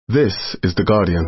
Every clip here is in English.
This is The Guardian.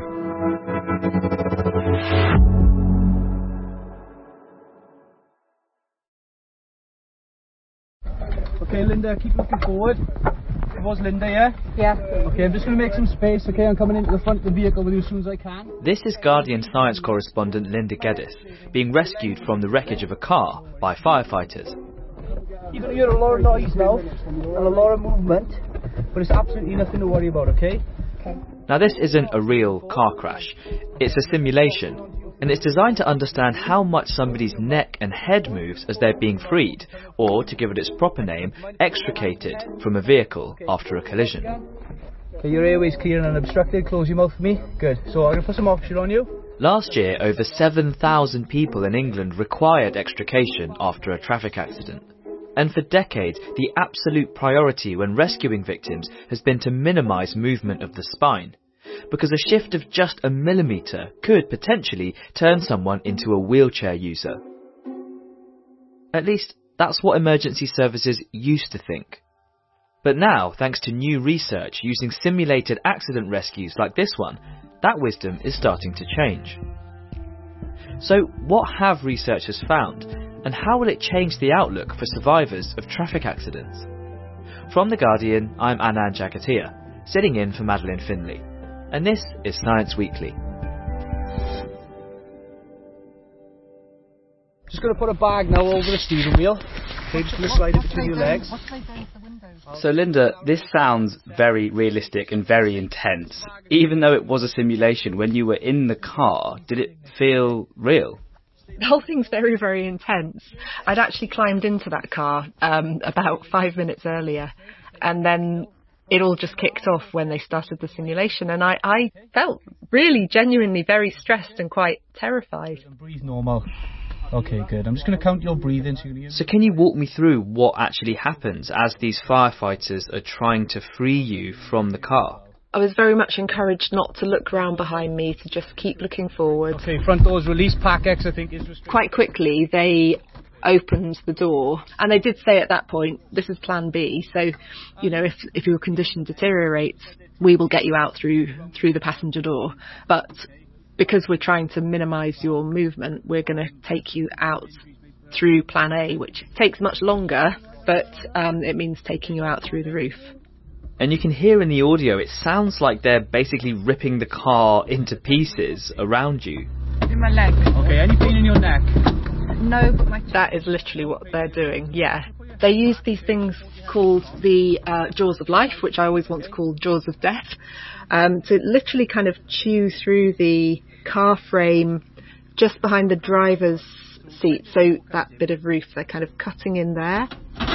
Okay, Linda, keep looking forward. It was Linda, yeah? Yeah. Okay, I'm just going to make some space, okay? I'm coming into the front of the vehicle with you as soon as I can. This is Guardian science correspondent Linda Geddes, being rescued from the wreckage of a car by firefighters. You're going to hear a lot of noise now, and a lot of movement, but it's absolutely nothing to worry about, okay? Okay. Now this isn't a real car crash, it's a simulation, and it's designed to understand how much somebody's neck and head moves as they're being freed, or, to give it its proper name, extricated from a vehicle after a collision. Okay, your airway's clear and unobstructed. Close your mouth for me. Good. So I'm going to put some oxygen on you. Last year, over 7,000 people in England required extrication after a traffic accident. And for decades, the absolute priority when rescuing victims has been to minimise movement of the spine, because a shift of just a millimetre could potentially turn someone into a wheelchair user. At least, that's what emergency services used to think. But now, thanks to new research using simulated accident rescues like this one, that wisdom is starting to change. So, what have researchers found, and how will it change the outlook for survivors of traffic accidents? From The Guardian, I'm Anand Jagatia, sitting in for Madeleine Finlay, and this is Science Weekly. Just going to put a bag now over the steering wheel. Okay, just going to slide it between your legs. So Linda, this sounds very realistic and very intense. Even though it was a simulation, when you were in the car, did it feel real? The whole thing's very, very intense. I'd actually climbed into that car about 5 minutes earlier, and then it all just kicked off when they started the simulation, and I felt really genuinely very stressed and quite terrified. Breathe normal. Okay, good. I'm just going to count your breathing. So can you walk me through what actually happens as these firefighters are trying to free you from the car? I was very much encouraged not to look round behind me, to just keep looking forward. Okay, front doors released. Pack X, I think, is restricted. Quite quickly, they opened the door, and they did say at that point, this is plan B, so, you know, if your condition deteriorates, we will get you out through the passenger door. But because we're trying to minimise your movement, we're going to take you out through plan A, which takes much longer, but it means taking you out through the roof. And you can hear in the audio, it sounds like they're basically ripping the car into pieces around you. In my leg. Okay, any pain in your neck? No, but my... That is literally what they're doing, yeah. They use these things called the jaws of life, which I always want to call jaws of death, to literally kind of chew through the car frame just behind the driver's seat. So that bit of roof, they're kind of cutting in there.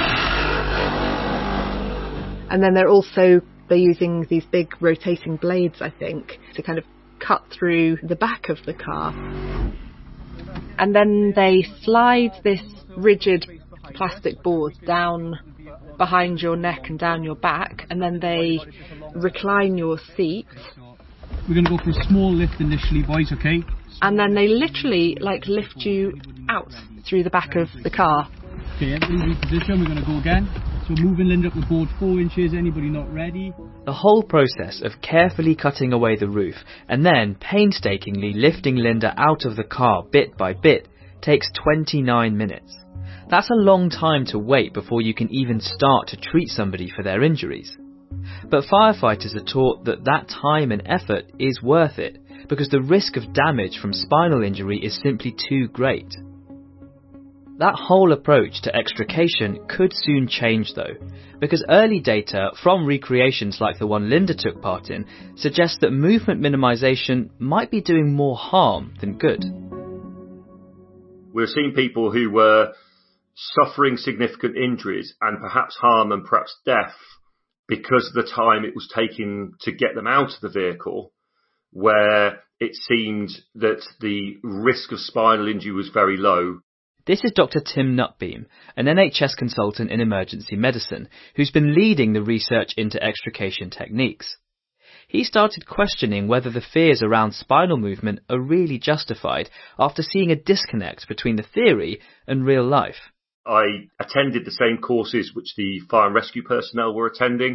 And then they're using these big rotating blades, I think, to kind of cut through the back of the car. And then they slide this rigid plastic board down behind your neck and down your back, and then they recline your seat. We're going to go for a small lift initially, boys, okay? And then they literally, lift you out through the back of the car. Okay, everybody reposition. We're going to go again. So moving Linda up the board 4 inches. Anybody not ready? The whole process of carefully cutting away the roof and then painstakingly lifting Linda out of the car bit by bit takes 29 minutes. That's a long time to wait before you can even start to treat somebody for their injuries. But firefighters are taught that that time and effort is worth it because the risk of damage from spinal injury is simply too great. That whole approach to extrication could soon change though, because early data from recreations like the one Linda took part in suggests that movement minimisation might be doing more harm than good. We're seeing people who were suffering significant injuries and perhaps harm and perhaps death because of the time it was taking to get them out of the vehicle, where it seemed that the risk of spinal injury was very low. This is Dr. Tim Nutbeam, an NHS consultant in emergency medicine, who's been leading the research into extrication techniques. He started questioning whether the fears around spinal movement are really justified after seeing a disconnect between the theory and real life. I attended the same courses which the fire and rescue personnel were attending,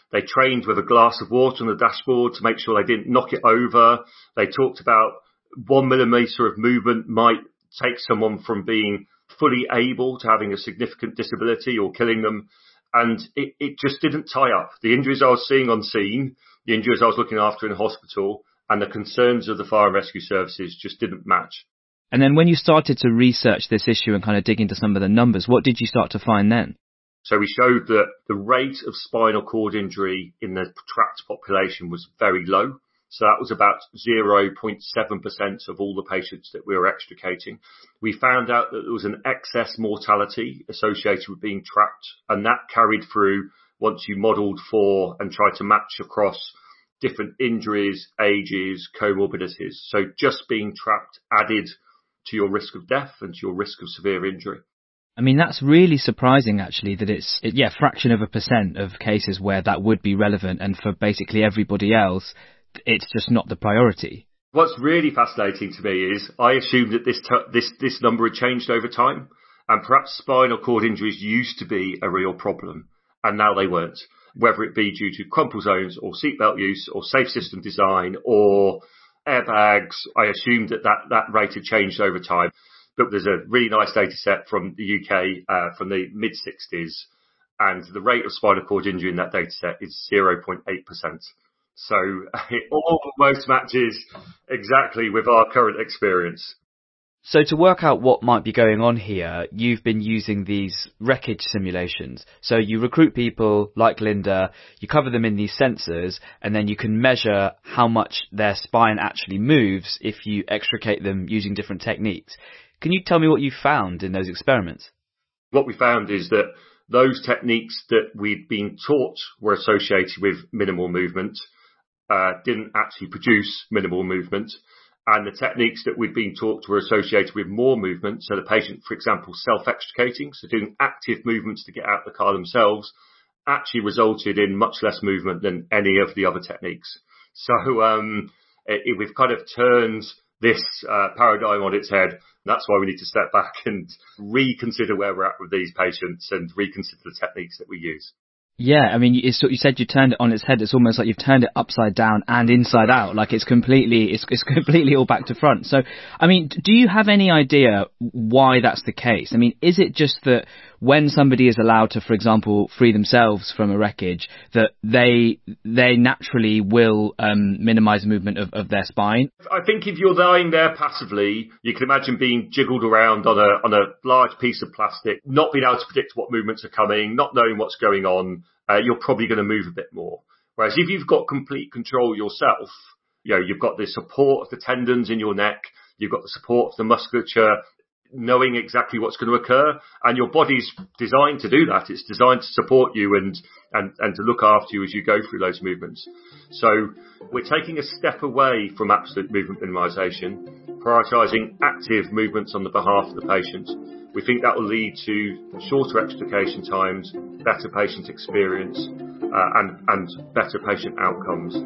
They trained with a glass of water on the dashboard to make sure they didn't knock it over. They talked about 1 millimetre of movement might take someone from being fully able to having a significant disability or killing them. And it just didn't tie up. The injuries I was seeing on scene, the injuries I was looking after in hospital, and the concerns of the fire and rescue services just didn't match. And then when you started to research this issue and kind of dig into some of the numbers, what did you start to find then? So we showed that the rate of spinal cord injury in the trapped population was very low. So that was about 0.7% of all the patients that we were extricating. We found out that there was an excess mortality associated with being trapped, and that carried through once you modelled for and tried to match across different injuries, ages, comorbidities. So just being trapped added to your risk of death and to your risk of severe injury. I mean, that's really surprising, actually, that it's fraction of a percent of cases where that would be relevant, and for basically everybody else, it's just not the priority. What's really fascinating to me is I assumed that this number had changed over time, and perhaps spinal cord injuries used to be a real problem, and now they weren't. Whether it be due to crumple zones or seatbelt use or safe system design or airbags, I assumed that rate had changed over time. But there's a really nice data set from the UK from the mid-60s, and the rate of spinal cord injury in that data set is 0.8%. So it almost matches exactly with our current experience. So to work out what might be going on here, you've been using these wreckage simulations. So you recruit people like Linda, you cover them in these sensors, and then you can measure how much their spine actually moves if you extricate them using different techniques. Can you tell me what you found in those experiments? What we found is that those techniques that we'd been taught were associated with minimal movement didn't actually produce minimal movement. And the techniques that we'd been taught were associated with more movement. So the patient, for example, self-extricating, so doing active movements to get out of the car themselves, actually resulted in much less movement than any of the other techniques. So we've kind of turned this paradigm on its head. That's why we need to step back and reconsider where we're at with these patients and reconsider the techniques that we use. Yeah, I mean, you said you turned it on its head. It's almost like you've turned it upside down and inside out. Like it's completely all back to front. So, I mean, do you have any idea why that's the case? I mean, is it just that when somebody is allowed to, for example, free themselves from a wreckage, that they naturally will minimise movement of their spine? I think if you're lying there passively, you can imagine being jiggled around on a large piece of plastic, not being able to predict what movements are coming, not knowing what's going on. You're probably going to move a bit more. Whereas if you've got complete control yourself, you've got the support of the tendons in your neck, you've got the support of the musculature, knowing exactly what's going to occur, and your body's designed to do that. It's designed to support you and to look after you as you go through those movements. So we're taking a step away from absolute movement minimisation, prioritising active movements on the behalf of the patient. We think that will lead to shorter extrication times, better patient experience, and better patient outcomes.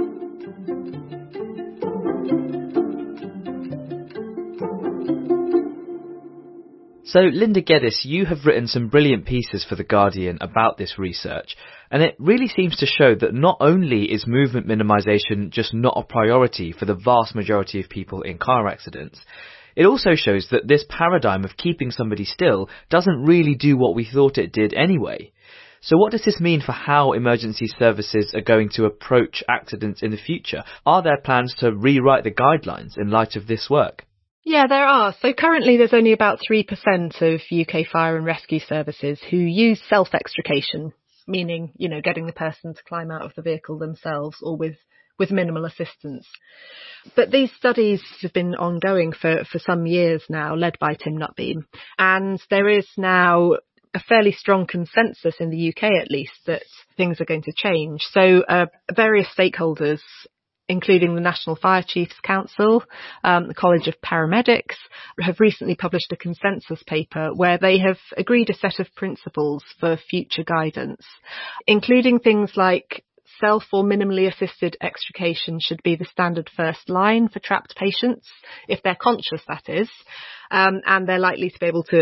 So, Linda Geddes, you have written some brilliant pieces for The Guardian about this research, and it really seems to show that not only is movement minimisation just not a priority for the vast majority of people in car accidents, it also shows that this paradigm of keeping somebody still doesn't really do what we thought it did anyway. So what does this mean for how emergency services are going to approach accidents in the future? Are there plans to rewrite the guidelines in light of this work? Yeah, there are. So currently there's only about 3% of UK fire and rescue services who use self-extrication, meaning, getting the person to climb out of the vehicle themselves or with minimal assistance. But these studies have been ongoing for some years now, led by Tim Nutbeam. And there is now a fairly strong consensus in the UK, at least, that things are going to change. So various stakeholders, including the National Fire Chiefs Council, the College of Paramedics, have recently published a consensus paper where they have agreed a set of principles for future guidance, including things like self or minimally assisted extrication should be the standard first line for trapped patients, if they're conscious, that is, and they're likely to be able to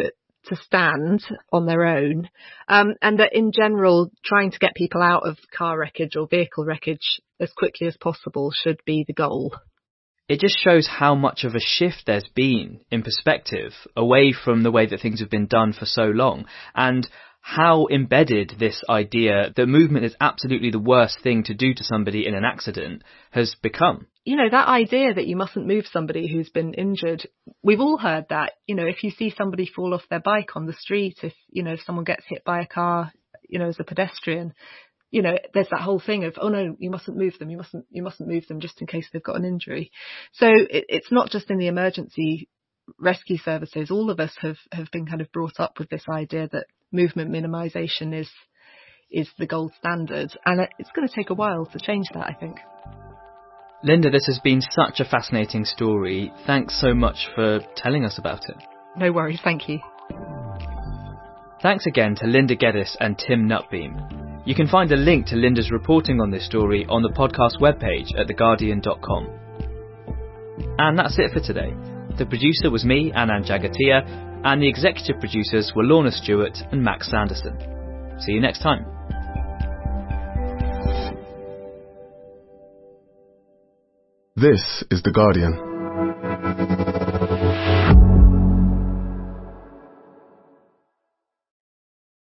to stand on their own, and that in general, trying to get people out of car wreckage or vehicle wreckage as quickly as possible should be the goal. It just shows how much of a shift there's been in perspective away from the way that things have been done for so long, and how embedded this idea that movement is absolutely the worst thing to do to somebody in an accident has become. You know, that idea that you mustn't move somebody who's been injured, we've all heard that. You know, if you see somebody fall off their bike on the street, if someone gets hit by a car, as a pedestrian, there's that whole thing of, oh no, you mustn't move them. You mustn't move them just in case they've got an injury. So it's not just in the emergency rescue services. All of us have been kind of brought up with this idea that movement minimisation is the gold standard. And it's going to take a while to change that, I think. Linda, this has been such a fascinating story. Thanks so much for telling us about it. No worries, thank you. Thanks again to Linda Geddes and Tim Nutbeam. You can find a link to Linda's reporting on this story on the podcast webpage at theguardian.com. And that's it for today. The producer was me, Anand Jagatia, and the executive producers were Lorna Stewart and Max Sanderson. See you next time. This is The Guardian.